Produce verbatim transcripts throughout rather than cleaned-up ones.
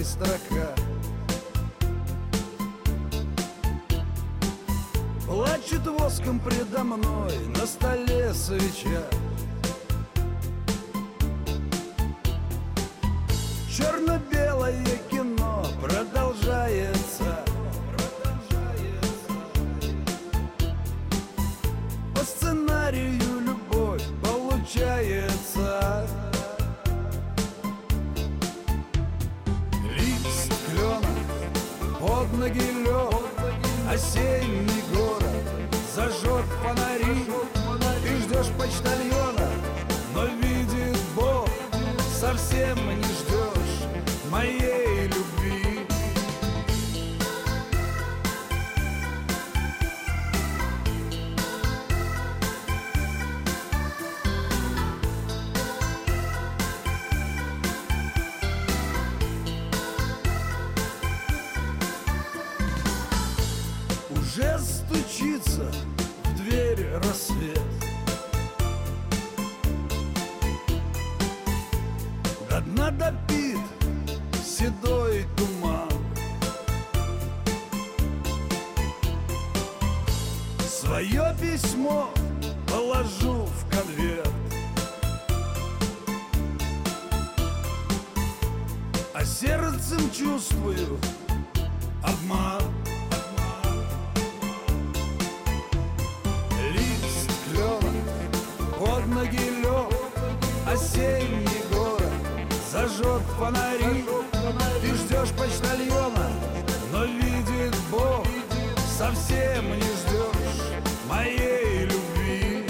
заветной строка. Плачет воском предо мной на столе свеча. Черно-белое кино продолжается. По сценарию любовь получается. Лист клена, под ноги лед, осенний город зажег фонари. Ты ждешь почтальона, но видит Бог, совсем не ждешь моей любви. Уже стучится в дверь рассвет. До дна допит седой туман. Свое письмо положу в конверт, а сердцем чувствую обман. Лист клена, под ноги лед, осенний город зажег фонари. Ты ждешь почтальона, но видит Бог, совсем не ждешь моей любви.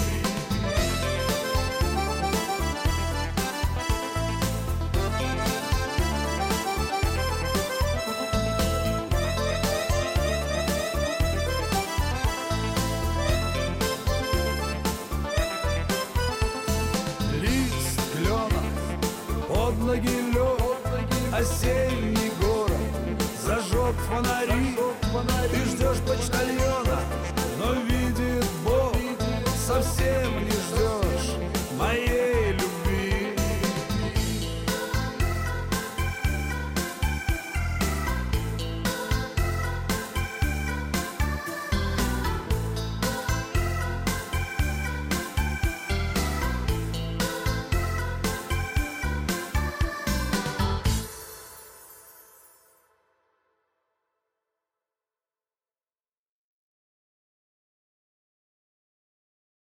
Лист клена, под ноги лед, осенний город зажег фонари. Ты ждешь почтальона, но видит Бог, совсем